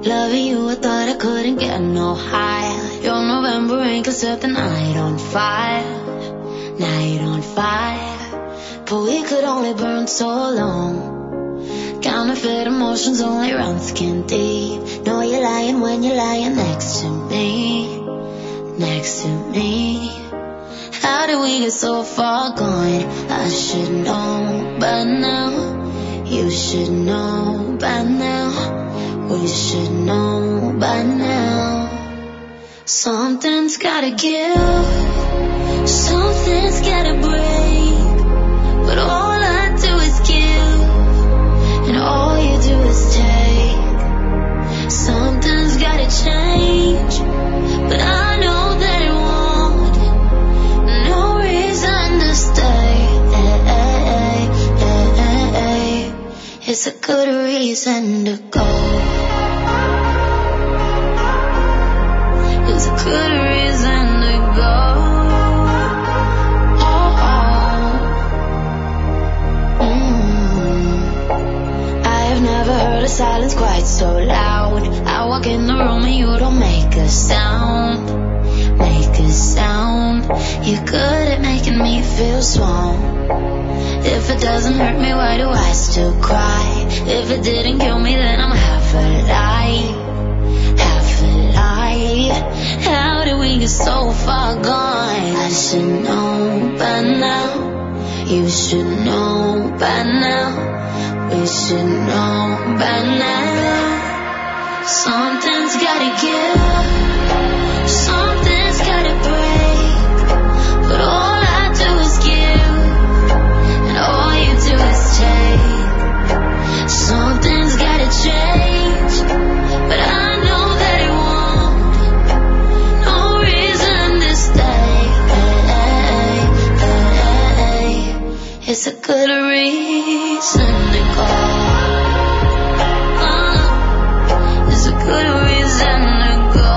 Loving you, I thought I couldn't get no higher. Your November rain could set the night on fire. Night on fire. But we could only burn so long. Counterfeit emotions only run skin deep. Know you're lying when you're lying next to me. Next to me. How did we get so far gone? I should know by now. You should know by now. We should know by now. Something's gotta give. Something's gotta break. But all I do is give. And all you do is take. Something's gotta change. But I know that it won't. No reason to stay. It's a good reason to go. It's a good reason to go. I have never heard a silence quite so loud. I walk in the room and you don't make a sound. Make a sound. You're good at making me feel small. If it doesn't hurt me, why do I still cry? If it didn't kill me, then I'm half alive. Half alive. How did we get so far gone? I should know by now. You should know by now. We should know by now. Something's gotta give. Something's gotta break. But all I do is give. And all you do is take. Something's gotta change. But I know that it won't. No reason to stay. It's a good reason to go. It's a good reason to go.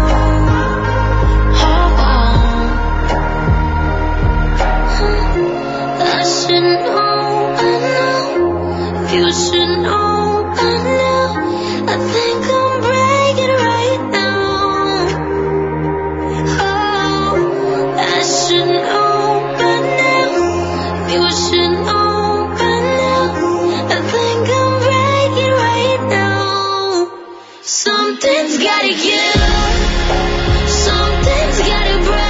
I should know, I know. You should know by now. I think I'm breaking right now. Oh, I should know by now. You should know by now. I think I'm breaking right now. Something's gotta give. Something's gotta break.